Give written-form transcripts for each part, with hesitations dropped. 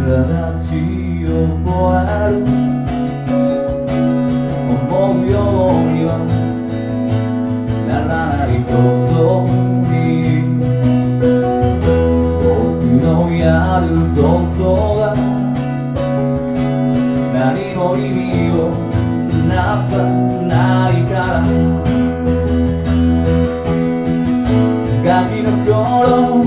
立ち覚える思うようにはならないことに僕のやることが何も意味をなさないからガキの頃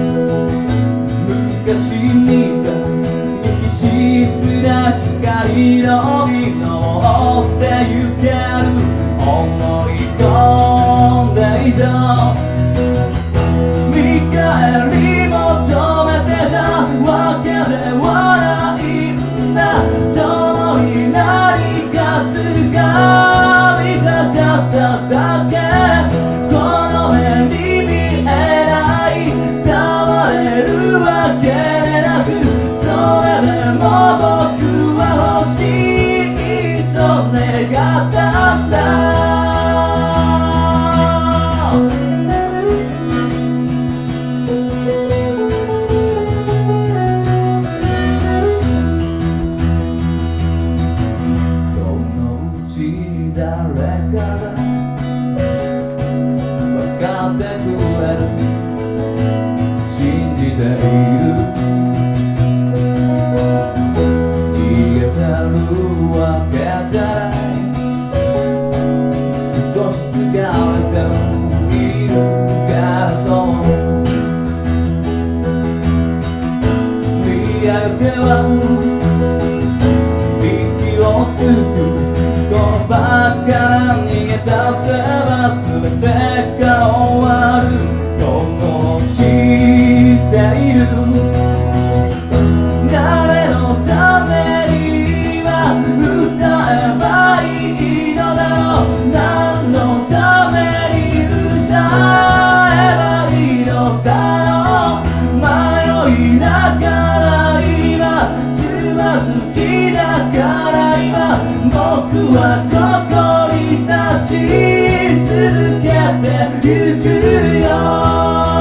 昔見た無機質な光の美濃ってゆける思い込んでいた見返り求めてたわけではないんだ共に何か掴みたかっただけこの目に見えない触れるわけでなくそれでも僕は欲しいと願ったんだそのうちに誰かが分かってくれる信じている逃げてるわけじゃない少し疲れているけれど見上げては息をつくこの場から逃げ出せば全てが終わることを知っている誰のために今歌えばいいのだろう何のために歌えばいいのだろう迷いながら今つまずきながら今僕はここに立ち続けてゆくよ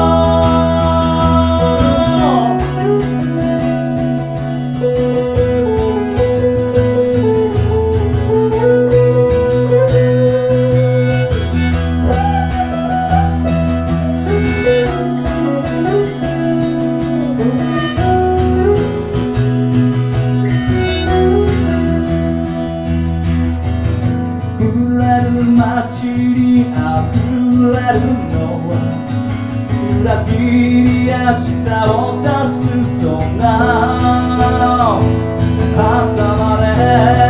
街に溢れるのは裏切りや舌を出すそんな頭で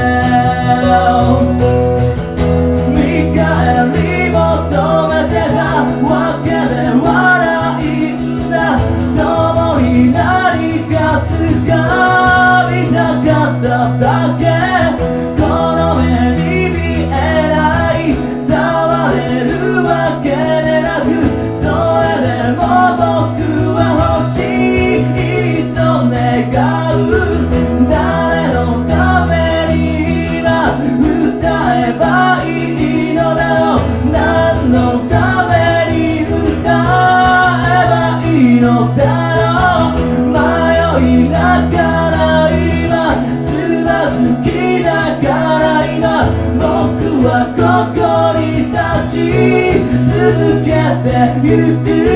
見返り求めてたわけではないんだ共に何か掴みたかっただけこの目に見えない触れるわけでなくそれでも僕は欲しいと願う誰のために今歌えばいいのだろう何のために歌えばいいのだろう迷いながら今つまずきながら今僕はここに立ち続けてゆく